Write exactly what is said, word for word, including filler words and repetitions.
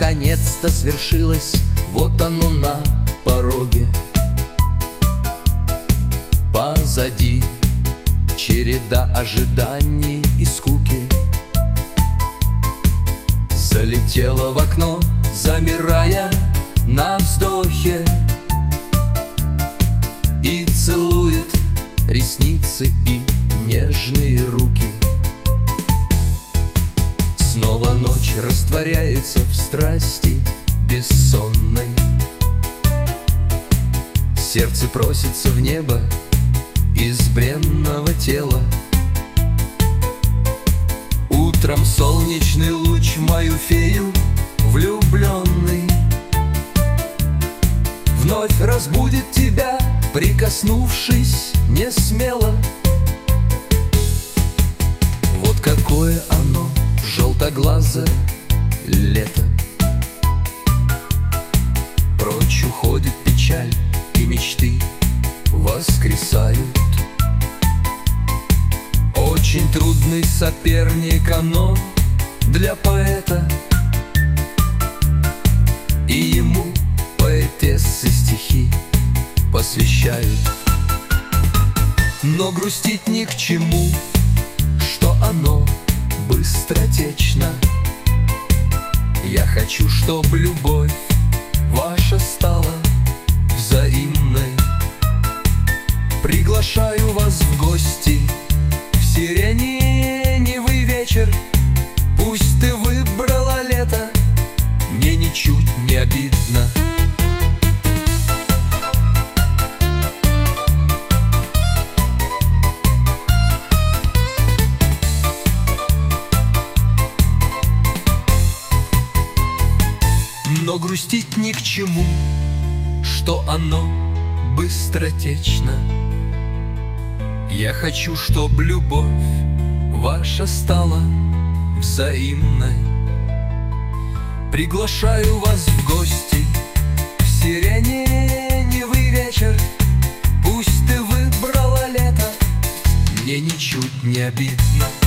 наконец-то свершилось, вот оно на пороге. Позади череда ожиданий и скуки. Залетела в окно, замирая на вздохе, и целует ресницы и нежные руки. Снова ночь растворяется в страсти бессонной. Сердце просится в небо из бренного тела. Утром солнечный луч в мою фею влюбленный вновь разбудит тебя, прикоснувшись не смело. Вот какое оно, желтоглазое лето. Прочь уходит печаль, и мечты воскресают. Очень трудный соперник оно для поэта, и ему поэтессы стихи посвящают. Но грустить ни к чему, что оно быстротечно. Я хочу, чтоб любовь ваша стала взаимной. Приглашаю вас в гости в сиреневый вечер. Пусть ты выбрала лето, мне ничуть не обидно. Но грустить ни к чему, что оно быстротечно. Я хочу, чтоб любовь ваша стала взаимной. Приглашаю вас в гости в сиреневый вечер. Пусть ты выбрала лето, мне ничуть не обидно.